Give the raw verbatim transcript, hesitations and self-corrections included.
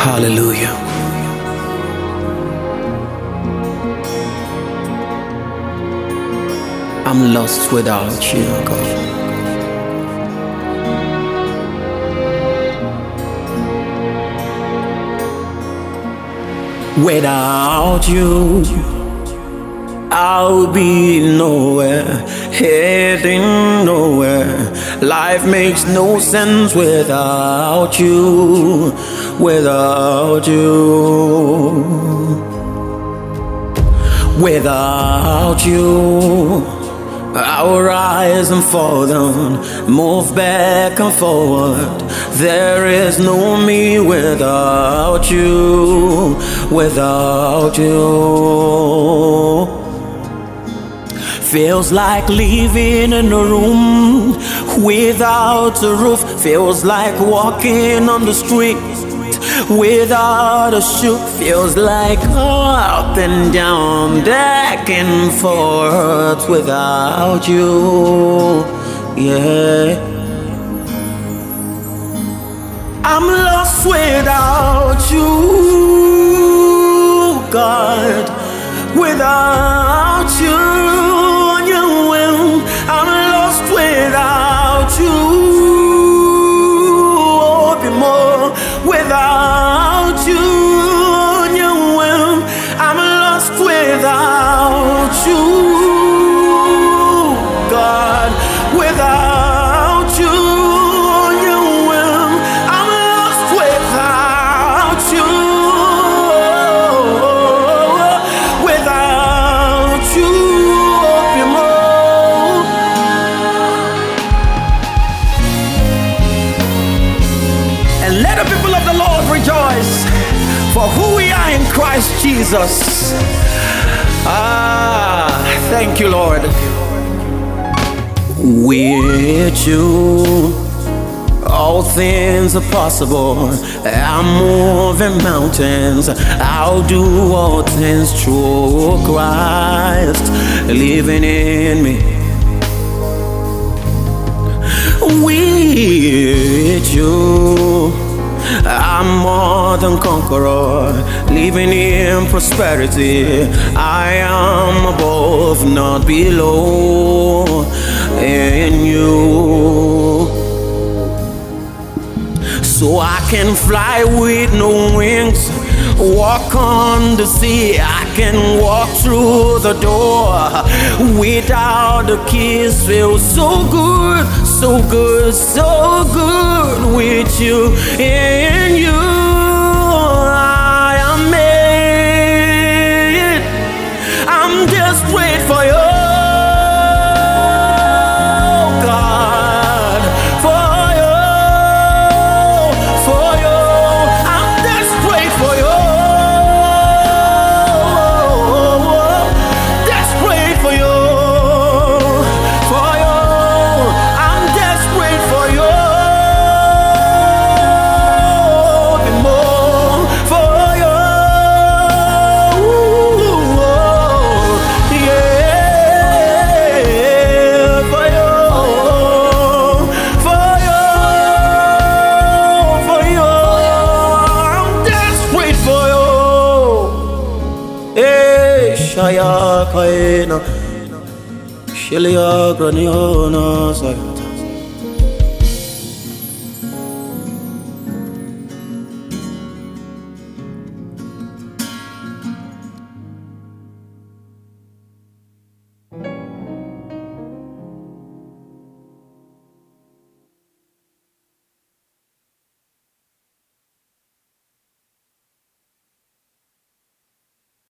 Hallelujah. I'm lost without you, God. Without you, I'll be nowhere, heading nowhere. Life makes no sense without you, without you, without you. I'll rise and fall down, move back and forward. There is no me without you, without you. Feels like living in a room without a roof. Feels like walking on the street without a shoe. Feels like up and down, back and forth without you. Yeah, I'm lost without you, God. Without you, you will. I'm lost without you. Oh, be more without you, you will. I'm lost without you, God. Without you, you will. I'm lost without you. Without you, be more. And let the people of the Lord rejoice for who we are in Christ Jesus. Ah, thank you, Lord. With you, all things are possible. I'm moving mountains. I'll do all things through Christ living in me. With you, I'm more than conqueror, living in prosperity. I am above, not below, in you. So I can fly with no wings, walk on the sea. I can walk through the door without the keys. Feels so good, so good, so good with you. In you I am made. I'm desperate for you, God, for you, for you. I'm desperate for you, desperate for you, for you. I'm desperate for you, be more for you. Yeah, for you, for you, for you. I'm desperate for you. Eh, Shaya Kaina, Shelia Graniona.